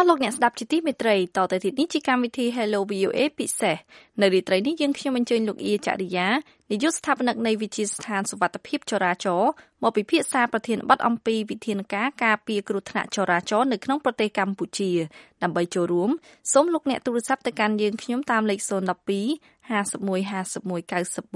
ស់លោកអ្នកស្ដាប់ជាទីមេត្រីតទៅទៀតនេះជាកម្មវិធី Hello VOA ពិសេសនៅរាត្រីនេះយើងខ្ញុំអញ្ជើញលោកអ៊ីចរិយានាយកស្ថាបនិកនៃវិទ្យាស្ថានសុវត្ថិភាពចរាចរណ៍មកពិភាក្សាប្រធានបទអំពីវិធានការការពារគ្រោះថ្នាក់ចរាចរណ៍នៅក្នុងប្រទេសកម្ពុជាដើម្បីចូលរួមសូមលោកអ្នកទូរស័ព្ទទៅកាន់យើងខ្ញុំតាមលេខ012 51 51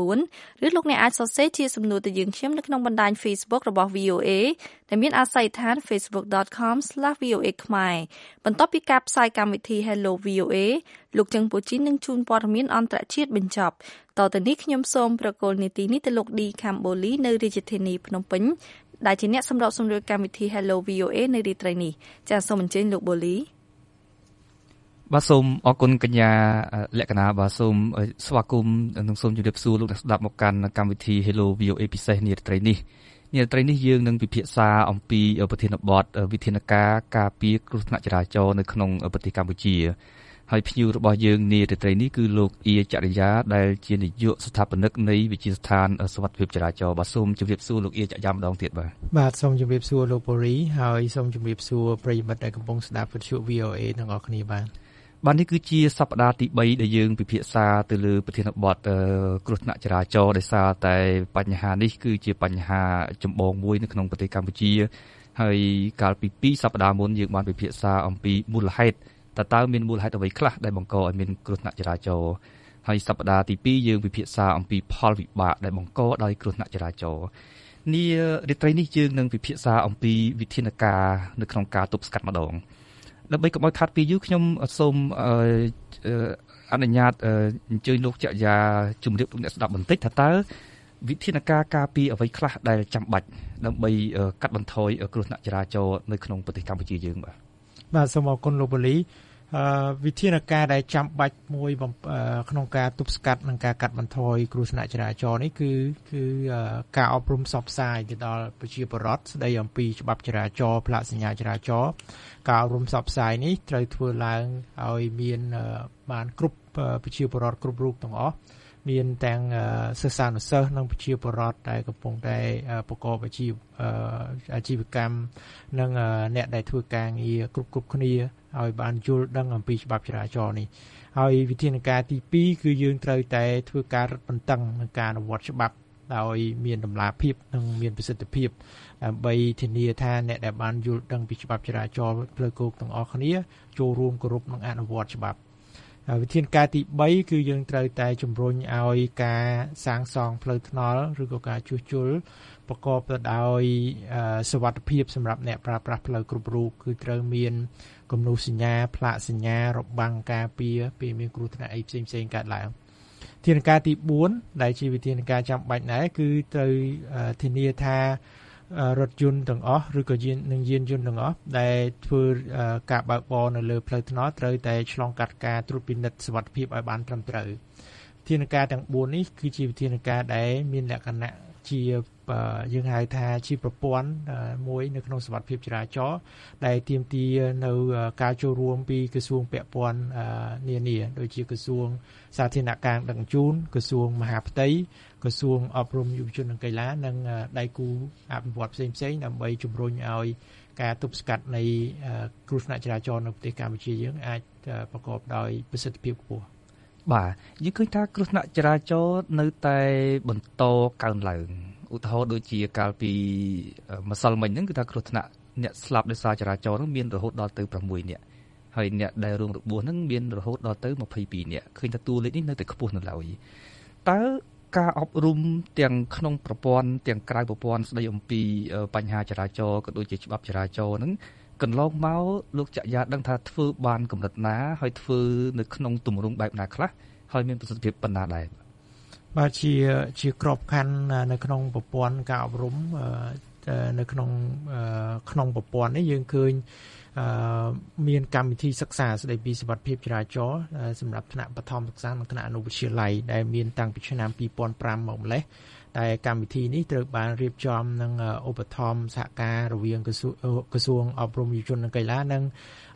94ឬលោកអ្នកអាចសរសេរជាសំណួរទៅយើងខ្ញុំនៅក្នុងបណ្ដាញ Facebook របស់ VOA ដែលមានអាស័យដ្ឋាន facebook.com/voa ខ្មែរបន្ទាប់ពីការផ្សាយកម្មវិធី Hello VOA លោកចឹងពូជីននឹងជូនព័ត៌មានអន្តរជាតិបញ្ចប់តទៅនេះខ្ញុំសូមប្រកល់នីតិនេះទៅលោកឌីខាំបូលីនៅរាជធានីភ្នំពេញដែលជាអ្នកសម្របសម្រួលកម្មវិធី Hello VOA នៅរាត្រីនេះចាសសូមអញ្ជើញលោកបូលីបាទសូមអរគុណកញ្ញាលក្ខណៈបាទសូមស្វាគមន៍និងសូមជម្រាបសួរលោកអ្នកស្ដាប់មកកាន់កម្មវិធី Hello VOA ពិសេសនាត្រីនេះយើងនឹងពិភាក្សាអំពីប្រធានបទវិធានការការពារគ្រោះថ្នាក់ចរាចរណ៍នៅក្នុងប្រទេសកម្ពុជាហើយភ្ញៀវរបស់យើងនាត្រីនេះគឺលោកអ៊ីចរិយាដែលជានាយកស្ថាបនិកនៃវិទ្យាស្ថានសុវត្ថិភាពចរាចរណ៍បាទសូមជម្រាបសួរលោកអ៊ីចរិយាម្ដងទៀតបាទសូមជម្រាបសួរលោកបូរីហើយសូមជម្រាបសួរប្រិយមិត្តដែលកំពុងស្ដាប់វិទ្យុ VOA ទាំងអស់គ្នាបាទនេះគឺជាសប្តាហ៍ទី3ដែលយើងពិភាក្សាទៅលើប្រធានបទគ្រោះថ្នាក់ចរាចរណ៍ដោយសារតែបញ្ហានេះគឺជាបញ្ហាចម្បងមួយនៅក្នុងប្រទេសកម្ពុជាហើយកាលពី2សប្តាហ៍មុនយើងបានពិភាក្សាអំពីមូលហេតុតើមានមូលហេតុអ្វីខ្លះដែលបង្កឲ្យមានគ្រោះថ្នាក់ចរាចរណ៍ហើយសប្តាហ៍ទី2យើងពិភាក្សាអំពីផលវិបាកដែលបង្កដោយគ្រោះថ្នាក់ចរាចរណ៍នារាត្រីនេះយើងនឹងពិភាក្សាអំពីវិធានការនៅក្នុងការទប់ស្កាត់ម្ដងដើម្បីកុំឲ្យខាត់ពីយូរខ្ញុំសូមអនុញ្ញាតអញ្ជើញលោកចរិយាជំរាបលោកអ្នកស្ដាប់បន្តិចថាតើវិធានការការពារអ្វីខ្លះដែលចាំបាច់ដើម្បីកាត់បន្ថយគ្រោះថ្នាក់ចរាចរណ៍នៅក្នុងប្រទេសកម្ពុជាយើងបាទសូមអរគុណលោកបូលីវិធានការដែលចាំបាច់មួយក្នុងការទប់ស្កាត់និងការកាត់បន្ថយគ្រោះថ្នាក់ចរាចរណ៍នេះគឺការអប់រំផ្សព្វផ្សាយទៅដល់ប្រជាពលរដ្ឋស្ដីអំពីច្បាប់ចរាចរណ៍ផ្លាកសញ្ញាចរាចរណ៍ការអប់រំផ្សព្វផ្សាយនេះត្រូវធ្វើឡើងឲ្យមានបានគ្រប់ប្រជាពលរដ្ឋគ្រប់រូបទាំងអស់មានទាំងសិស្សានុសិស្សនិងប្រជាពលរដ្ឋដែលកំពុងតែប្រកបអាជីវកម្មនិងអ្នកដែលធ្វើការងារគ្រប់គ្នាឲ្យបានយល់ដឹងអំពីច្បាប់ចរាចរណ៍នេះហើយវិធានការទី2គឺយើងត្រូវតែធ្វើការរឹតបន្តឹងនឹងការអនុវត្តច្បាប់ដោយមានតម្លាភាពនិងមានប្រសិទ្ធភាពដើម្បីធានាថាអ្នកដែលបានយល់ដឹងពីច្បាប់ចរាចរណ៍ផ្លូវគោកទាំងអស់គ្នាចូលរួមគោរពនិងអនុវត្តច្បាប់វិធានការទី3គឺយើងត្រូវតែជំរុញឲ្យការសាងសង់ផ្លូវថ្នល់ឬក៏ការជួសជុលប្រកបទៅដោយសុវត្ថិភាពសម្រាប់អ្នកប្រើប្រាស់ផ្លូវគ្រប់រូបគឺត្រូវមានគំនូសសញ្ញាផ្លាកសញ្ញារបាំងការពារពេលមានគ្រោះថ្នាក់អីផ្សេងៗកើតឡើងវិធានការទី4ដែលជាវិធានការចាំបាច់ដែរគឺត្រូវធានាថារថយន្តទាំងអស់ឬក៏យានយន្តទាំងអស់ដែលធ្វើការបើកបរនៅលើផ្លូវថ្នល់ត្រូវតែឆ្លងកាត់ការត្រួតពិនិត្យសុវត្ថិភាពឲ្យបានត្រឹមត្រូវវិធានការទាំង4នេះគឺជាវិធានការដែលមានលក្ខណៈជាយើងហៅថាជាប្រព័ន្ធមួយនៅក្នុងសុវត្ថិភាពចរាចរណ៍ដែលទាមទារនៅការចូលរួមពីក្រសួងពាក់ព័ន្ធនានាដូចជាក្រសួងសាធារណការដឹកជញ្ជូនក្រសួងមហាផ្ទៃក្រសួងអប់រំយុវជននិងកីឡានិងដៃគូអភិវឌ្ឍផ្សេងៗដើម្បីជំរុញឲ្យការទប់ស្កាត់នៃគ្រោះថ្នាក់ចរាចរណ៍នៅប្រទេសកម្ពុជាយើងអាចប្រកបដោយប្រសិទ្ធភាពខ្ពស់បាទយើងឃើញថាគ្រោះថ្នាក់ចរាចរណ៍នៅតែបន្តកើនឡើងឧទាហរណ៍ដូចជាកាលពីម្សិលមិញហ្នឹងគឺថាគ្រោះថ្នាក់អ្នកស្លាប់ដោយសារចរាចរណ៍ហ្នឹងមានរហូតដល់ទៅ6នាក់ហើយអ្នកដែលរងរបួសហ្នឹងមានរហូតដល់ទៅ22នាក់ឃើញថាតួលេខនេះនៅតែខ្ពស់នៅឡើយតើការអប់រំទាំងក្នុងប្រព័ន្ធទាំងក្រៅប្រព័ន្ធស្ដីអំពីបញ្ហាចរាចរណ៍ក៏ដូចជាច្បាប់ចរាចរណ៍ហ្នឹងកន្លងមកលោកចក្យាដឹងថាធ្វើបានកម្រិតណាហើយធ្វើនៅក្នុងទម្រង់បែបណាខ្លះហើយមានប្រសិទ្ធភាពប៉ុណ្ណាដែរបាទជាក្របខ័ណ្ឌនៅក្នុងប្រព័ន្ធការអប់រំនៅក្នុងប្រព័ន្ធនេះយើងឃើញមានកម្មវិធីសិក្សាស្ដីពីសុវត្ថិភាពចរាចរណ៍សម្រាប់ថ្នាក់បឋមសិក្សានិងថ្នាក់អនុវិទ្យាល័យដែលមានតាំងពីឆ្នាំ2005មកម្លេះតែកម្មវិធីនេះត្រូវបានរៀបចំនឹងឧបត្ថម្ភសហការរវាងក្រសួងអប់រំយុវជននិងកីឡានិង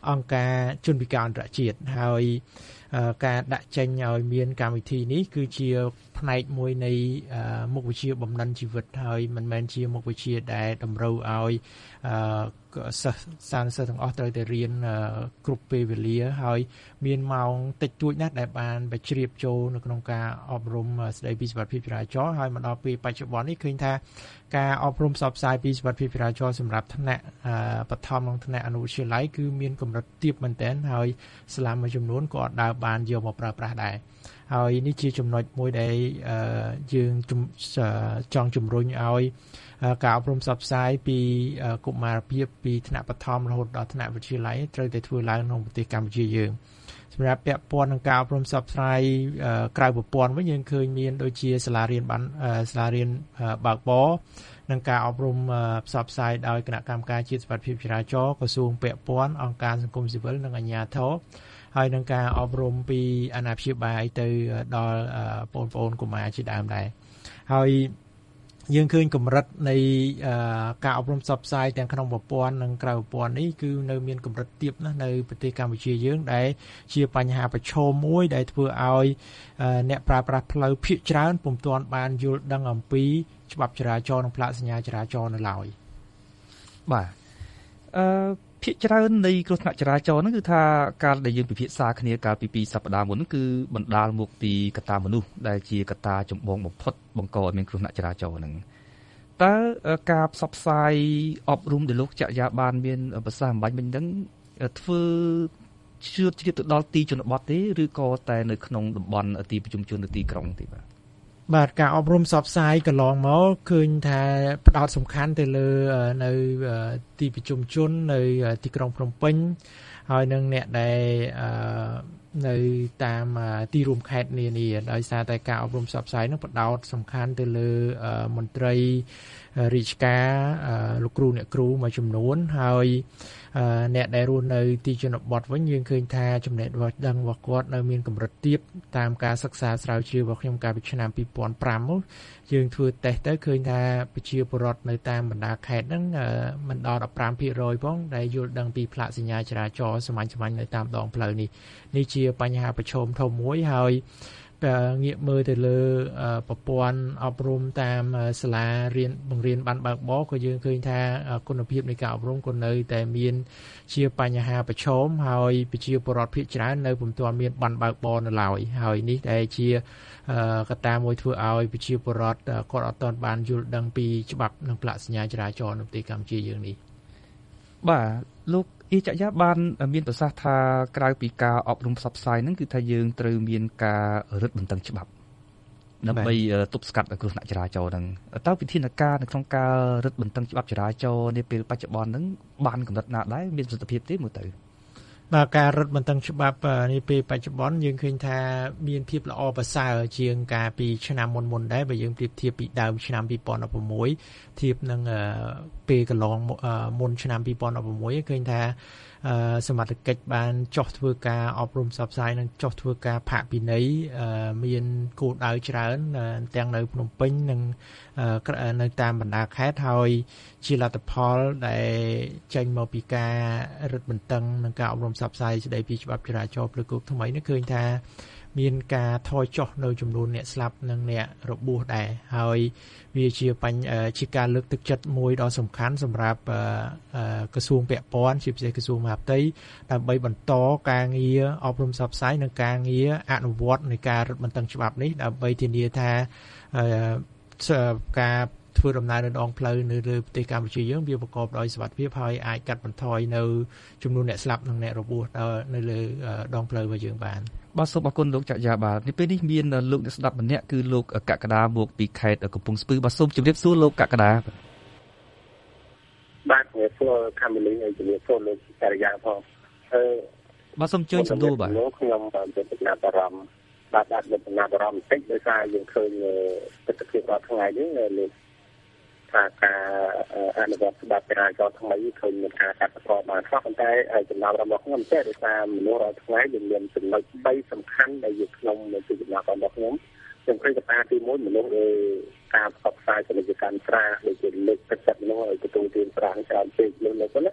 អង្គការជនពិការអន្តរជាតិហើយការដាក់ចេញឲ្យមានកម្មវិធីនេះគឺជាផ្នែកមួយនៃមុខវិជ្ជាបំណិនជីវិតហើយមិនមែនជាមុខវិជ្ជាដែលតម្រូវឲ្យសិស្សទាំងអស់ត្រូវតែរៀនគ្រប់ពេលវេលាហើយមានម៉ោងតិចតួចណាស់ដែលបានបជ្រាបចូលនៅក្នុងការអប់រំស្ដីពីសុវត្ថិភាពចរាចរណ៍ហើយមកដល់ពេលបច្ចុប្បន្ននេះឃើញថាការអប់រំផ្សព្វផ្សាយពីសុវត្ថិភាពចរាចរណ៍សម្រាប់ថ្នាក់បឋមនិងថ្នាក់អនុវិទ្យាល័យគឺមានកម្រិតទាបមែនទែនហើយសាលាមួយចំនួនក៏ដើរបានយកមកប្រើប្រាស់ដែរហើយនេះជាចំណុចមួយដែលយើងចង់ជំរុញឲ្យការអប់រំផ្សព្វផ្សាយពីកុមារភាពពីថ្នាក់បឋមរហូតដល់ថ្នាក់វិទ្យាល័យត្រូវតែធ្វើឡើងក្នុងប្រទេសកម្ពុជាយើងសម្រាប់ពាក់ព័ន្ធនឹងការអប់រំផ្សព្វផ្សាយក្រៅប្រព័ន្ធវិញយើងឃើញមានដូចជាសាលារៀនបើកបរនិងការអប់រំផ្សព្វផ្សាយដោយគណៈកម្មការជាតិសុវត្ថិភាពចរាចរណ៍ក្រសួងពាក់ព័ន្ធអង្គការសង្គមស៊ីវិលនិងអាជ្ញាធរហើយនឹងការអប់រំពីអាណាព្យាបាលទៅដល់បងប្អូនកុមារជាដើមដែរហើយយើងឃើញកម្រិតនៃការអប់រំផ្សព្វផ្សាយទាំងក្នុងប្រព័ន្ធនិងក្រៅប្រព័ន្ធនេះគឺនៅមានកម្រិតទាបណាស់នៅប្រទេសកម្ពុជាយើងដែលជាបញ្ហាប្រឈមមួយដែលធ្វើឲ្យអ្នកប្រើប្រាស់ផ្លូវភាគច្រើនពុំទាន់បានយល់ដឹងអំពីច្បាប់ចរាចរណ៍និងផ្លាកសញ្ញាចរាចរណ៍នៅឡើយបាទភាគច្រើននៃគ្រោះថ្នាក់ចរាចរណ៍ហ្នឹងគឺថាការដែលយើងពិភាក្សាគ្នាកាលពី2សប្តាហ៍មុនគឺបណ្ដាលមកពីកត្តាមនុស្សដែលជាកត្តាចម្បងបំផុតបង្កឲ្យមានគ្រោះថ្នាក់ចរាចរណ៍ហ្នឹងតើការផ្សព្វផ្សាយអប់រំដែលលោកចក្រយាបានមានប្រសាសន៍អំបញ្ញមិញហ្នឹងធ្វើជ្រៀតទៅដល់ទីជនបទទេឬក៏តែនៅក្នុងតំបន់ទីប្រជុំជននៅទីក្រុងទេបាទការអប់រំផ្សព្វផ្សាយកន្លងមកឃើញថាផ្ដោតសំខាន់ទៅលើនៅទីប្រជុំជននៅទីក្រុងភ្នំពេញហើយនឹងអ្នកដែលនៅតាមទីរួមខេត្តនានាដោយសារតែការអប់រំផ្សព្វផ្សាយនោះផ្ដោតសំខាន់ទៅលើមន្ត្រីរាជការលោកគ្រូអ្នកគ្រូមួយចំនួនហើយអ្នកដែលរស់នៅទីជនបទវិញយើងឃើញថាចំណេះដឹងរបស់គាត់នៅមានកម្រិតទាបតាមការសិក្សាស្រាវជ្រាវរបស់ខ្ញុំកាលពីឆ្នាំ2005នោះយើងធ្វើតេស្តទៅឃើញថាប្រជាពលរដ្ឋនៅតាមបណ្ដាខេត្តហ្នឹងមិនដល់ 15% ផងដែលយល់ដឹងពីផ្លាកសញ្ញាចរាចរណ៍សាមញ្ញៗនៅតាមដងផ្លូវនេះជាបញ្ហាប្រឈមធំមួយហើយងាកមើលទៅលើប្រព័ន្ធអប់រំតាមសាលារៀនបង្រៀនបានបើកបរក៏យើងឃើញថាគុណភាពនៃការអប់រំក៏នៅតែមានជាបញ្ហាប្រឈមហើយប្រជាពលរដ្ឋភាគច្រើននៅពុំទាន់មានបានបើកបរនៅឡើយហើយនេះដែលជាកត្តាមួយធ្វើឲ្យប្រជាពលរដ្ឋគាត់អត់ទាន់បានយល់ដឹងពីច្បាប់និងផ្លាកសញ្ញាចរាចរណ៍នៅប្រទេសកម្ពុជាយើងនេះបាទលោកអ៊ីចយ៉ាបានមានប្រសាសន៍ថាក្រៅពីការអប់រំផ្សព្វផ្សាយហ្នឹងគឺថាយើងត្រូវមានការរឹតបន្តឹងច្បាប់ដើម្បីទប់ស្កាត់គ្រោះថ្នាក់ចរាចរណ៍ហ្នឹងតើវិធានការនៅក្នុងការរឹតបន្តឹងច្បាប់ចរាចរណ៍នាពេលបច្ចុប្បន្នហ្នឹងបានកម្រិតណាដែរមានប្រសិទ្ធភាពទេមើលទៅបាទការរឹតបន្តឹងច្បាប់នេះពេលបច្ចុប្បន្នយើងឃើញថាមានភាពល្អប្រសើរជាងកាលពីឆ្នាំមុនដែរបើយើងប្រៀបធៀបពីដើមឆ្នាំ2016ធៀបនឹងពេលកន្លងមុនឆ្នាំ2016ឃើញថាសមត្ថកិច្ចបានចោះធ្វើការអប់រំផ្សព្វផ្សាយនិងចោះធ្វើការផាកពិន័យមានគោលដៅច្រើនទាំងនៅភ្នំពេញនិងនៅតាមបណ្ដាខេត្តហើយជាលទ្ធផលដែលចេញមកពីការរឹតបន្តឹងនិងការអប់រំផ្សព្វផ្សាយស្ដីពីច្បាប់ចរាចរណ៍ផ្លូវគោកថ្មីនេះឃើញថាមានការថយចុះនៅចំនួនអ្នកស្លាប់និងអ្នករបួសដែរហើយវាជាការលើកទឹកចិត្តមួយដ៏សំខាន់សម្រាប់ក្រសួងពាក់ព័ន្ធជាពិសេសក្រសួងមហាផ្ទៃដើម្បីបន្តការងារអប់រំផ្សព្វផ្សាយនិងការងារអនុវត្តនៃការរឹតបន្តឹងច្បាប់នេះដើម្បីធានាថាការធ្វើដំណើរនៅដងផ្លូវនៅលើប្រទេសកម្ពុជាយើងវាប្រកបដោយសុវត្ថិភាពហើយអាចកាត់បន្ថយនៅចំនួនអ្នកស្លាប់និងអ្នករបួសនៅលើដងផ្លូវរបស់យើងបានបាទសូមអរគុណលោកចក្រយាបាទនេះពេលនេះមានលោកអ្នកស្ដាប់ម្នាក់គឺលោកកក្កដាមកពីខេត្តកំពង់ស្ពឺបាទសូមជម្រាបសួរលោកកក្កដាបាទជំរាបសួរខាមីលីហើយជំរាបសួរលោកចក្រយាផងបាទសូមជើញសំដួលបាទខ្ញុំបានទៅចំណាប់អារម្មណ៍បាទចំណាប់អារម្មណ៍បន្តិចដោយសារយើងឃើញទស្សនវិជ្ជារាល់ថ្ងៃនេះលោកថាការអនុវត្តច្បាប់ចរាចរណ៍ថ្មីឃើញមានការកាត់បន្ថយបានខ្លះប៉ុន្តែចំណាប់អារម្មណ៍របស់ខ្ញុំទេដោយសារមនុស្សរាល់ថ្ងៃមានចំណុច3សំខាន់ដែលយកក្នុងពីចំណាប់អារម្មណ៍របស់ខ្ញុំឃើញកត្តាទី1មនុស្សការផ្សព្វផ្សាយពាណិជ្ជកម្មស្រាដូចជាលើកទឹកចិត្តមនុស្សឲ្យទទួលទានស្រាច្រើនពេកលើនោះណា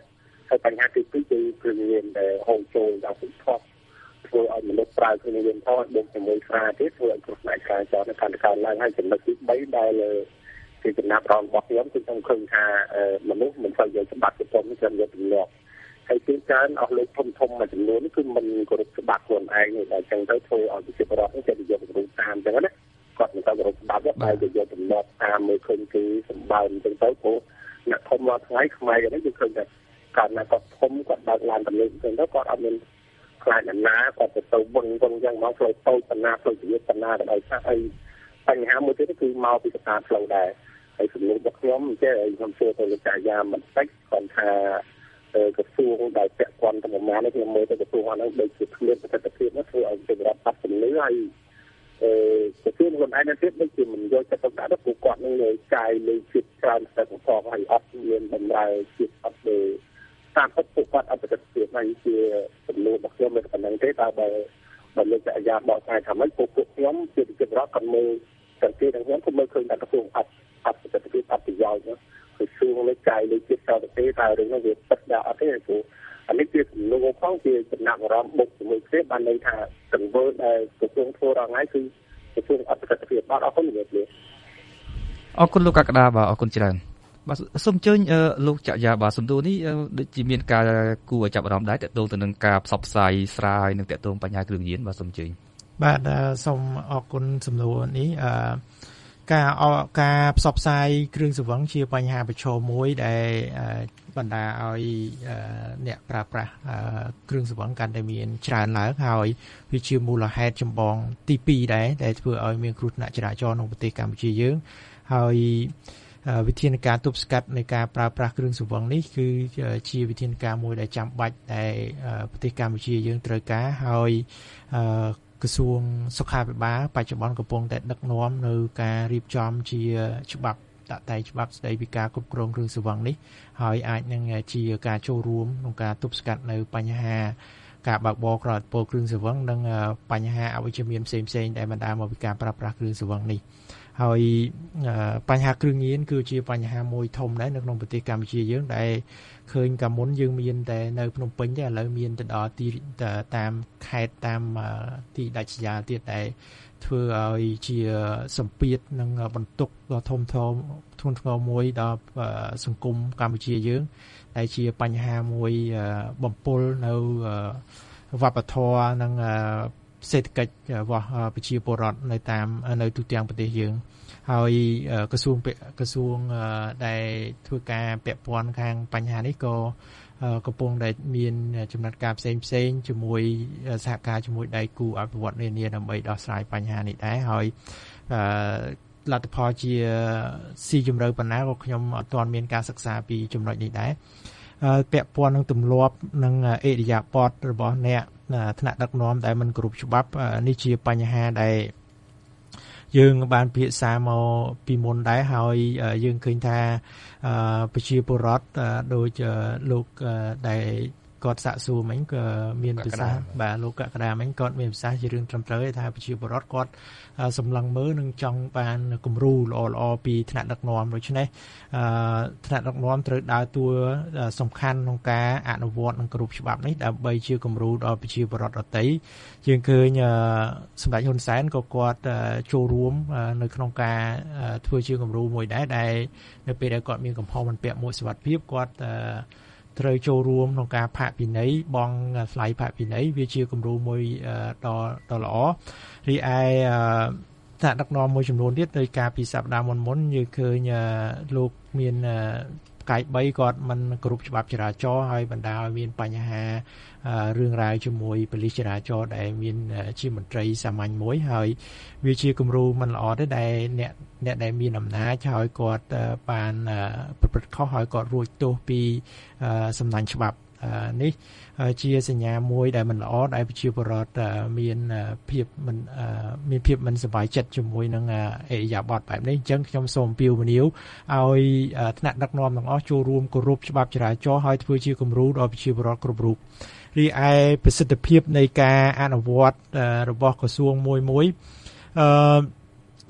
ហើយបញ្ហាទី2គឺគ្រឿងញៀនដែលហូរចូលដល់ពិភពធ្វើឲ្យមនុស្សប្រើគ្រឿងញៀនថតបូកជាមួយស្រាទៀតធ្វើឲ្យគ្រោះថ្នាក់ចរាចរណ៍នៅកាន់តែកើនឡើងហើយចំណុចទី3ដែលជាចំណាប់អារម្មណ៍របស់ខ្ញុំគឺខ្ញុំឃើញថាមនុស្សមិនសូវយកច្បាប់ទៅព្រមនេះយកទម្លាប់ហើយទីច្រើនអស់លោកធំមួយចំនួននេះគឺមិនគោរពច្បាប់ខ្លួនឯងទេដែលចឹងទៅធ្វើឲ្យប្រជាពលរដ្ឋនេះចេះយកទៅតាមចឹងណាគាត់មិនសូវគោរពច្បាប់ទេតែយកទម្លាប់តាមមើលឃើញគឺសម្បើមចឹងទៅព្រោះអ្នកធំមកថ្ងៃខ្មែរនេះគឺឃើញថាគាត់ណាគាត់ធំគាត់បើកឡានទំនើបចឹងទៅគាត់អត់មានខ្លាចណាគាត់ទៅវឹងចឹងមកផ្លូវតូចបណ្ណាផ្លូវជាបណ្ណាដល់ថាអីបញ្ហាមួយទៀតគឺមកពីកត្តាផ្លូវដែរហើយសំណួររបស់ខ្ញុំចេះខ្ញុំសួរទៅលោកចាយាមិនតិចគាត់ថាក្រសួងដែលពាក់ព័ន្ធទៅប្រមាណនេះខ្ញុំមើលទៅក្រសួងអត់នឹងដូចជាគ្មានប្រសិទ្ធភាពនោះធ្វើឲ្យប្រជាពលរដ្ឋបាត់ជំនឿហើយក្រសួងខ្លួនឯងទៀតដូចជាមិនយកចិត្តទុកដាក់ដល់ពួកគាត់នឹងចាយលុយជិតច្រើនស្ទើរផងហើយអត់មានតម្រូវជាតិអត់ទេតាមពិតពួកគាត់អត់ប្រសិទ្ធភាពហើយជាសំណួររបស់ខ្ញុំមិនប៉ុណ្្នឹងទេតែបើលោកចាយាបកស្រាយថាម៉េចពួកខ្ញុំជាប្រជាពលរដ្ឋគាត់មើលសង្កេតខ្ញុំគឺមើលឃើញថាក្រសួងអត់ប្រសិទ្ធភាពអត់ប្រយោជន៍ណាគឺសួងលើចាយលើជាតិចោលទៅតែរឿងនោះវាពិតដែរអត់ទេព្រោះអានេះជាសំណួរផងជាចំណាប់អារម្មណ៍បុកជាមួយគ្នាបានន័យថាទង្វើដែលក្រសួងធ្វើរាល់ថ្ងៃគឺក្រសួងអត់ប្រសិទ្ធភាពអរគុណលោកគ្រូអរគុណលោកកក្កដាបាទអរគុណច្រើនបាទសូមអញ្ជើញលោកចក្យាបាទសំណួរនេះដូចជាមានការគួរឲ្យចាប់អារម្មណ៍ដែរទាក់ទងទៅនឹងការផ្សព្វផ្សាយស្រាយនិងទាក់ទងបញ្ហាគ្រឿងញៀនបាទសូមអញ្ជើញបាទសូមអរគុណសំណួរនេះការផ្សព្វផ្សាយគ្រឿងស្រវឹងជាបញ្ហាប្រឈមមួយដែលបណ្ដាឲ្យអ្នកប្រើប្រាស់គ្រឿងស្រវឹងកាន់តែមានច្រើនឡើងហើយវាជាមូលហេតុចម្បងទី2ដែរដែលធ្វើឲ្យមានគ្រោះថ្នាក់ចរាចរណ៍ក្នុងប្រទេសកម្ពុជាយើងហើយវិធានការទប់ស្កាត់នៃការប្រើប្រាស់គ្រឿងស្រវឹងនេះគឺជាវិធានការមួយដែលចាំបាច់ដែលប្រទេសកម្ពុជាយើងត្រូវការហើយក្រសួងសុខាភិបាលបច្ចុប្បន្នកំពុងតែដឹកនាំនៅការរៀបចំជាច្បាប់ដាក់តែច្បាប់ស្តីពីការគ្រប់គ្រងគ្រឿងស្រវឹងនេះហើយអាចនឹងជាការចូលរួមក្នុងការទប់ស្កាត់នៅបញ្ហាការបើកបរក្រៅឧបករណ៍គ្រឿងស្រវឹងនិងបញ្ហាអវិជ្ជមានផ្សេងៗដែលបណ្ដាលមកពីការប្រើប្រាស់គ្រឿងស្រវឹងនេះហើយបញ្ហាគ្រឿងញៀនគឺជាបញ្ហាមួយធំដែរនៅក្នុងប្រទេសកម្ពុជាយើងដែលឃើញកាលមុនយើងមានតែនៅភ្នំពេញទេឥឡូវមានទៅដល់ទីតាមខេត្តតាមទីដាច់ស្រយាលទៀតដែលធ្វើឲ្យជាសម្ពាធនិងបន្ទុកដ៏ធំធំធ្ងន់ធ្ងរមួយដល់សង្គមកម្ពុជាយើងដែលជាបញ្ហាមួយបំពុលនៅវប្បធម៌និងសេដ្ឋកិច្ចរបស់ប្រជាពលរដ្ឋនៅទូទាំងប្រទេសយើងហើយក្រសួងដែលធ្វើការពាក់ព័ន្ធខាងបញ្ហានេះក៏កំពុងតែមានចំណាត់ការផ្សេងជាមួយសហការជាមួយដៃគូអភិវឌ្ឍន៍នានាដើម្បីដោះស្រាយបញ្ហានេះដែរហើយលទ្ធផលជាស៊ីជម្រៅប៉ុណ្ណាក៏ខ្ញុំអត់ទាន់មានការសិក្សាពីចំណុចនេះដែរពាក់ព័ន្ធនឹងទម្លាប់និងអេរិយាបថរបស់អ្នកថ្នាក់ដឹកនាំដែលមិនគ្រប់ច្បាប់នេះជាបញ្ហាដែលយើងបានពិភាក្សាមកពីមុនដែរហើយយើងឃើញថាប្រជាពលរដ្ឋដូចលោកដែលគាត់សាកសួរមិញក៏មានប្រសាសន៍បាទលោកកក្កដាមិញគាត់មានប្រសាសន៍ជារឿងត្រឹមត្រូវថាប្រជាពលរដ្ឋគាត់សម្លឹងមើលនិងចង់បានគំរូល្អៗពីថ្នាក់ដឹកនាំដូច្នេះថ្នាក់ដឹកនាំត្រូវដើរតួសំខាន់ក្នុងការអនុវត្តនិងគោរពច្បាប់នេះដើម្បីជាគំរូដល់ប្រជាពលរដ្ឋដទៃយើងឃើញសម្ដេចហ៊ុនសែនក៏គាត់ចូលរួមនៅក្នុងការធ្វើជាគំរូមួយដែរដែលនៅពេលដែលគាត់មានកំហុសមិនពាក់មួកសុវត្ថិភាពគាត់ត្រូវចូលរួមក្នុងការផាកពិន័យបង់ថ្លៃផាកពិន័យវាជាគំរូមួយដ៏ល្អរីឯថ្នាក់ដឹកនាំមួយចំនួនទៀតដោយការពីសប្តាហ៍មុនយើងឃើញលោកមានកាយ3គាត់មិនគោរពច្បាប់ចរាចរណ៍ហើយបណ្ដាលឲ្យមានបញ្ហារឿងរ៉ាវជាមួយប៉ូលីសចរាចរណ៍ដែលមានជាមន្ត្រីសាមញ្ញមួយហើយវាជាគំរូមិនល្អទេដែលអ្នកដែលមានអំណាចហើយគាត់បានប្រព្រឹត្តខុសហើយគាត់រួចទោសពីសំណាញ់ច្បាប់នេះជាសញ្ញាមួយដែលមិនល្អដែលប្រជាពលរដ្ឋមានភាពមិនសប្បាយចិត្តជាមួយនឹងអេរិយាបថបែបនេះអញ្ចឹងខ្ញុំសូមអំពាវនាវឲ្យថ្នាក់ដឹកនាំទាំងអស់ចូលរួមគោរពច្បាប់ចរាចរណ៍ហើយធ្វើជាគំរូដល់ប្រជាពលរដ្ឋគ្រប់រូបរីឯប្រសិទ្ធភាពនៃការអនុវត្តរបស់ក្រសួងមួយ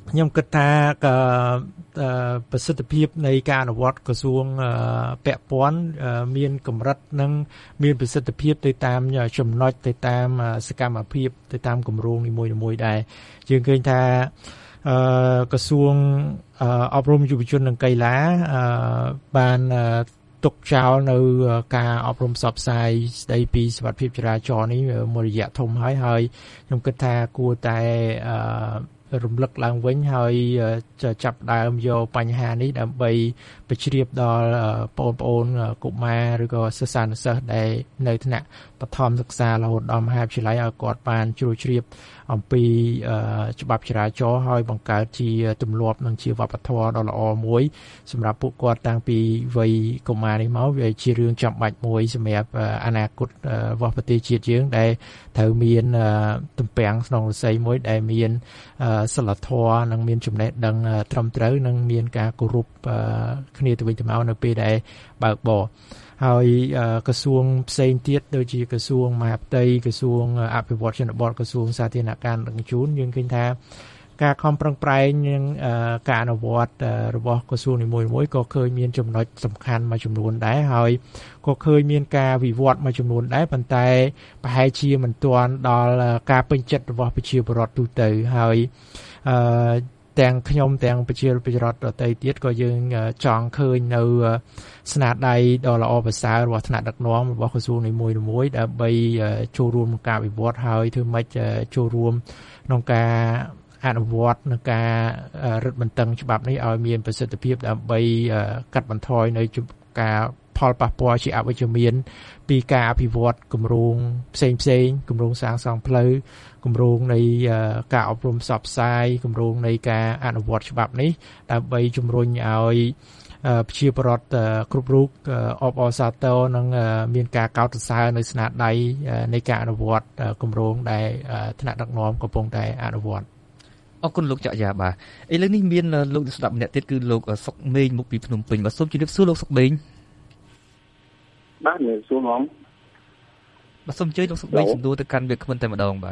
ខ្ញុំគិតថាប្រសិទ្ធភាពនៃការអនុវត្តក្រសួងពាក់ព័ន្ធមានកម្រិតនិងមានប្រសិទ្ធភាពទៅតាមចំណុចទៅតាមសកម្មភាពទៅតាមគម្រោងនីមួយៗដែរយើងឃើញថាក្រសួងអប់រំយុវជននិងកីឡាបានទុកចោលនៅការអប់រំផ្សព្វផ្សាយស្ដីពីសុវត្ថិភាពចរាចរណ៍នេះមួយរយៈធំហើយខ្ញុំគិតថាគួរតែរំលឹកឡើងវិញហើយចាប់ដើមយកបញ្ហានេះដើម្បីបញ្ជ្រាបដល់បងប្អូនកុមារឬក៏សិស្សានុសិស្សដែលនៅថ្នាក់បឋមសិក្សារហូតដល់មហាវិទ្យាល័យឲ្យគាត់បានជ្រួលជ្រាបអំពីច្បាប់ចរាចរណ៍ហើយបង្កើតជាទម្លាប់និងជាវប្បធម៌ដ៏ល្អមួយសម្រាប់ពួកគាត់តាំងពីវ័យកុមារនេះមកវាជារឿងចាំបាច់មួយសម្រាប់អនាគតរបស់ប្រទេសជាតិយើងដែលត្រូវមានទំពាំងក្នុងរស័យមួយដែលមានសិលធម៌និងមានចំណេះដឹងត្រឹមត្រូវនិងមានការគោរពគ្នាទៅវិញទៅមកនៅពេលដែលបើកបរហើយក្រសួងផ្សេងទៀតដូចជាក្រសួងមហាផ្ទៃក្រសួងអភិវឌ្ឍជនបទក្រសួងសាធារណការដឹកជញ្ជូនយើងឃើញថាការខំប្រឹងប្រែងនិងការអនុវត្តរបស់ក្រសួងនីមួយៗក៏ឃើញមានចំណុចសំខាន់មួយចំនួនដែរហើយក៏ឃើញមានការវិវត្តមួយចំនួនដែរប៉ុន្តែប្រហែលជាមិនទាន់ដល់ការពេញចិត្តរបស់ប្រជាពលរដ្ឋទូទៅហើយទាំងខ្ញុំទាំងប្រជាពលរដ្ឋដទៃទៀតក៏យើងចង់ឃើញនៅស្នាដៃដ៏ល្អប្រសើររបស់ថ្នាក់ដឹកនាំរបស់ក្រសួងនីមួយៗដើម្បីចូលរួមក្នុងការវិវត្តហើយធ្វើម៉េចចូលរួមក្នុងការអនុវត្តនឹងការរឹតបន្តឹងច្បាប់នេះឲ្យមានប្រសិទ្ធភាពដើម្បីកាត់បន្ថយនៅការផលប៉ះពាល់ជាអវិជ្ជមានពីការអភិវឌ្ឍគម្រោងផ្សេងគម្រោងសាងសង់ផ្លូវគម្រោងនៃការអប់រំផ្សព្វផ្សាយគម្រោងនៃការអនុវត្តច្បាប់នេះដើម្បីជំរុញឲ្យប្រជាពលរដ្ឋគ្រប់រូបអបអរសាទរនិងមានការកោតសរសើរនៅស្នាដៃនៃការអនុវត្តគម្រោងដែលថ្នាក់ដឹកនាំកំពុងតែអនុវត្តអរគុណលោកចក្រយាបាទឥឡូវនេះមានលោកស្ដាប់ម្នាក់ទៀតគឺលោកសុកមេងមកពីភ្នំពេញបាទសូមជម្រាបសួរលោកសុកមេងបាទជំរាបសួរហ្មងបាទសូមអញ្ជើញលោកសុកមេងសំដួរទៅកាន់វាគ្មិនតែម្ដងបាទ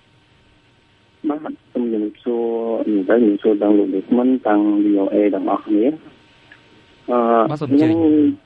សូមជំរាបសួរដល់លោកវាគ្មិនទាំង VOA ទាំងអស់គ្នាបាទសូមអញ្ជើញ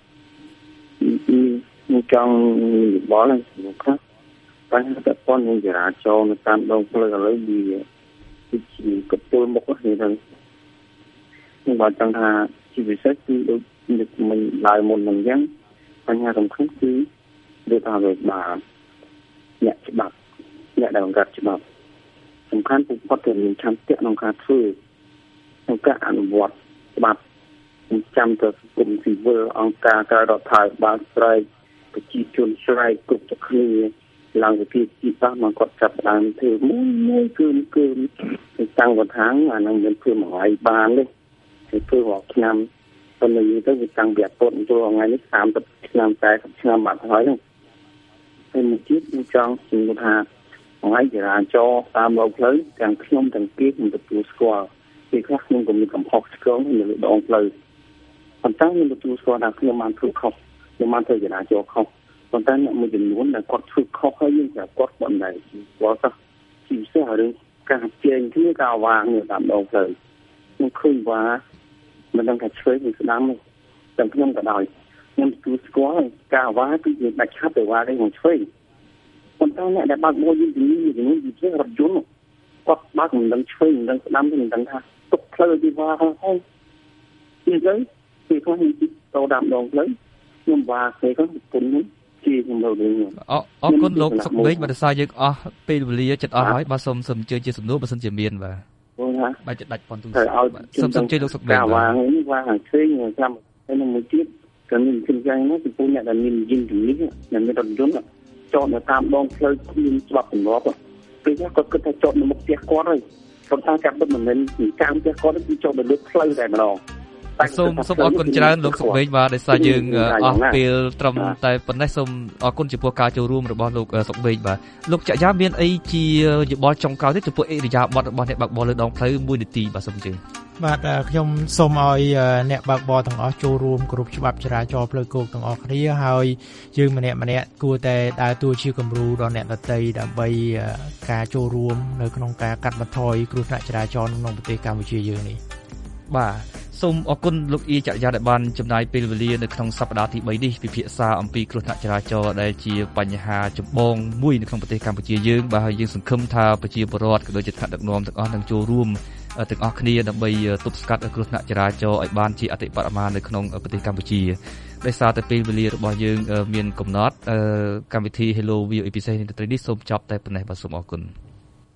ខ្ញុំចង់និយាយបលហ្នឹងខ្លះបញ្ហាពាក់ព័ន្ធនឹងចរាចរណ៍នៅតាមដងផ្លូវឥឡូវវាជាកពុលមុខនេះទៅខ្ញុំបានចង់ថាជាពិសេសគឺដូចមិនឡើយមុនហ្នឹងអញ្ចឹងបញ្ហាសំខាន់គឺដូចថាវាបានអ្នកច្បាប់អ្នកដែលបង្កើតច្បាប់សំខាន់ពួកគាត់ត្រូវមានឆន្ទៈក្នុងការធ្វើក្នុងការអនុវត្តច្បាប់ចាំទៅសង្គមស៊ីវិលអង្គការការរដ្ឋាភិបាលស្រែកប្រជាជនស្រែកគ្រប់តែគ្នាឡើងវិធីទីតាំងមកគាត់ចាប់ដើមធ្វើមួយគឺតាំងបន្ថាងអានឹងមានធ្វើមួយហើយបានទេធ្វើរាល់ឆ្នាំប៉ុន្តែនិយាយទៅវាតាំងពីអពតចូលថ្ងៃនេះ30ឆ្នាំ40ឆ្នាំបាត់ហើយហ្នឹងហើយមួយទៀតខ្ញុំចង់និយាយថាថ្ងៃចរាចរណ៍តាមដងផ្លូវទាំងខ្ញុំទាំងគេខ្ញុំទទួលស្គាល់ពេលខ្លះខ្ញុំក៏មានកំហុសឆ្គងនៅលើដងផ្លូវប៉ុន្តែខ្ញុំទទួលស្គាល់ថាខ្ញុំបានធ្វើខុសខ្ញុំបានធ្វើចរាចរណ៍ខុសប៉ុន្តែអ្នកមួយចំនួនដែលគាត់ធ្វើខុសហើយយើងប្រាប់គាត់មិនដែរគាត់ថាជាពិសេសរឿងការជែងគ្នាការវាងនៅតាមដងផ្លូវខ្ញុំឃើញថាមិនដឹងថាឆ្វេងឬស្ដាំទេតែខ្ញុំក៏ដោយខ្ញុំទទួលស្គាល់ការវាគឺយើងដាច់ឆាប់ទៅវាទេក្នុងឆ្វេងប៉ុន្តែអ្នកដែលបើកមួយយើងជំនាញពីជារថយន្តគាត់បើកមិនដឹងឆ្វេងមិនដឹងស្ដាំទេមិនដឹងថាទុកផ្លូវទីវាហើយនិយាយពេលខ្លះខ្ញុំទៅតាមដងផ្លូវខ្ញុំវាពេលខ្លះគុណខ្ញុំជាខ្ញុំទៅវិញអរគុណលោកសុកមេងបាទដោយសារយើងអស់ពេលវេលាចិត្តអស់ហើយបាទសូមអញ្ជើញជាសំណួរបើសិនជាមានបាទចិត្តដាច់ប៉ុនទូរស័ព្ទសូមអញ្ជើញលោកសុកមេងបាទវាឆ្វេងចាំហើយនឹងមួយទៀតក៏មានជំនាញនោះពីពួកអ្នកដែលមានយន្តជំនាញដែលមានរថយន្តចតនៅតាមដងផ្លូវគ្មានច្បាប់ទម្លាប់ពេលខ្លះគាត់គិតថាចតនៅមុខផ្ទះគាត់ហើយប៉ុន្តែការពិតមិនមែនពីតាមផ្ទះគាត់ទេគឺចតនៅលើផ្លូវតែម្ដងសូមអរគុណច្រើនលោកសុកមេងបាទដោយសារយើងអស់ពេលត្រឹមតែប៉ុណ្ណេះសូមអរគុណចំពោះការចូលរួមរបស់លោកសុកមេងបាទលោកចក្រយាមានអីជាយោបល់ចុងក្រោយទេចំពោះអិរិយាបថរបស់អ្នកបើកបរលើដងផ្លូវ1នាទីបាទសូមអញ្ជើញបាទខ្ញុំសូមឲ្យអ្នកបើកបរទាំងអស់ចូលរួមគ្រប់ច្បាប់ចរាចរណ៍ផ្លូវគោកទាំងអស់គ្នាហើយយើងម្នាក់គួរតែដើរតួជាគំរូដល់អ្នកដទៃដើម្បីការចូលរួមនៅក្នុងការកាត់បន្ថយគ្រោះថ្នាក់ចរាចរណ៍ក្នុងប្រទេសកម្ពុជាយើងនេះបាទសូមអរគុណលោកអ៊ីចរិយាដែលបានចំណាយពេលវេលានៅក្នុងសប្តាហ៍ទី3នេះពិភាក្សាអំពីគ្រោះថ្នាក់ចរាចរណ៍ដែលជាបញ្ហាចម្បងមួយនៅក្នុងប្រទេសកម្ពុជាយើងបាទហើយយើងសង្ឃឹមថាប្រជាពលរដ្ឋក៏ដូចជាថ្នាក់ដឹកនាំទាំងអស់នឹងចូលរួមទាំងអស់គ្នាដើម្បីទប់ស្កាត់គ្រោះថ្នាក់ចរាចរណ៍ឲ្យបានជាអតិបរមានៅក្នុងប្រទេសកម្ពុជាដោយសារតែពេលវេលារបស់យើងមានកំណត់កម្មវិធី Hello VOA ពិសេសនេះសូមចប់តែប៉ុណ្ណេះបាទសូមអរគុណ